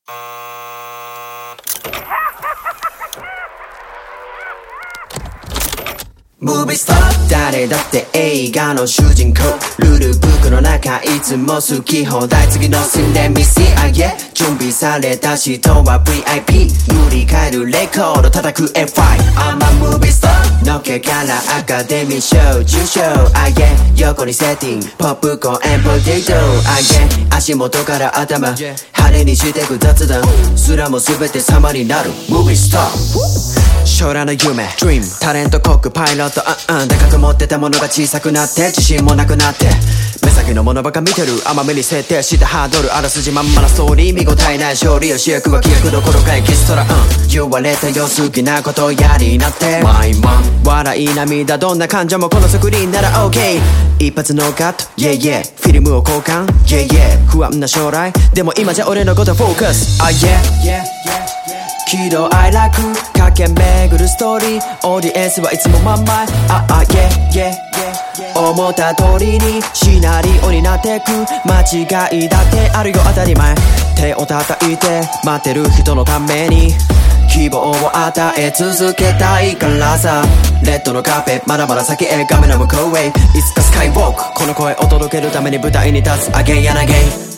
ムービースター誰だって映画の主人公ルールブックの中いつも好き放題次のシーンで見せ上げ準備された人は VIP 塗り替えるレコード叩く F5 I'm a movie star のけからアカデミー賞受賞上げ横にセッティングポップコーン&ポテト上げ足元から頭派手にしてく雑談すらも全て様になるムービースター将来の夢 Dream タレントコックパイロットでかく持ってたものが小さくなって自信もなくなって目先のものばか見てる甘めに設定したハードルあらすじまんまなストーリー見応えない勝利を主役は記憶どころかエキストラ言われたよ好きなことやりなってマイマン笑い涙どんな感情もこのスクリーンなら OK 一発のカット Yeah yeah フィルムを交換 Yeah yeah 不安な将来でも今じゃ俺のことフォーカスYeah yeah喜怒哀楽駆け巡るストーリーオーディエンスはいつもまんまいyeah思った通りにシナリオになってく間違いだってあるよ当たり前手を叩いて待ってる人のために希望を与え続けたいからさレッドのカーペまだまだ先へ画面の向こうへいつかスカイウォークこの声を届けるために舞台に立つ Again and again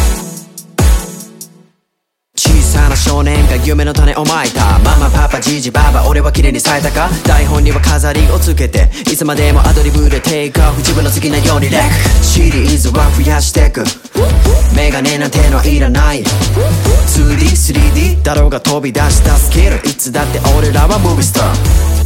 小さな少年が夢の種をまいたママパパジジババ俺は綺麗に咲いたか台本には飾りをつけていつまでもアドリブでテイクオフ自分の好きなようにレックシリーズは増やしてくメガネなんてのいらない 2D3D だろうが飛び出したスキルいつだって俺らはムービースター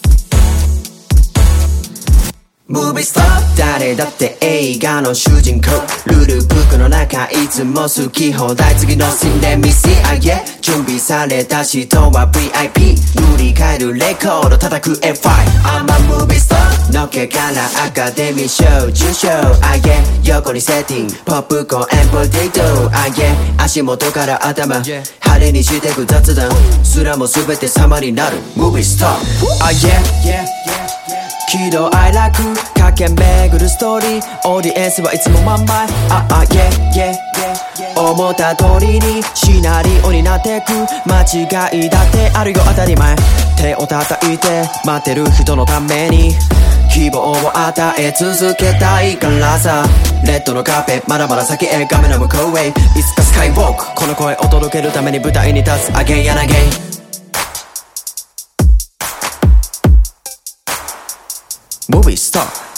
ムービースター誰だって映画の主人公ルールブックの中いつも好き放題次のシーンで見せ上げ準備された人は VIP 塗り替えるレコード叩く F5 I'm a movie star のけからアカデミー賞受賞上げ横にセッティングポップコーン&ポテト上げ足元から頭派手にしてく雑談すらも全て様になるムービースターyeah喜怒哀楽駆け巡るストーリーオーディエンスはいつもまんまいyeah思った通りにシナリオになってく間違いだってあるよ当たり前手を叩いて待ってる人のために希望を与え続けたいからさレッドのカーペまだまだ先へ画面の向こうへいつかスカイウォークこの声を届けるために舞台に立つ Again and again Movie star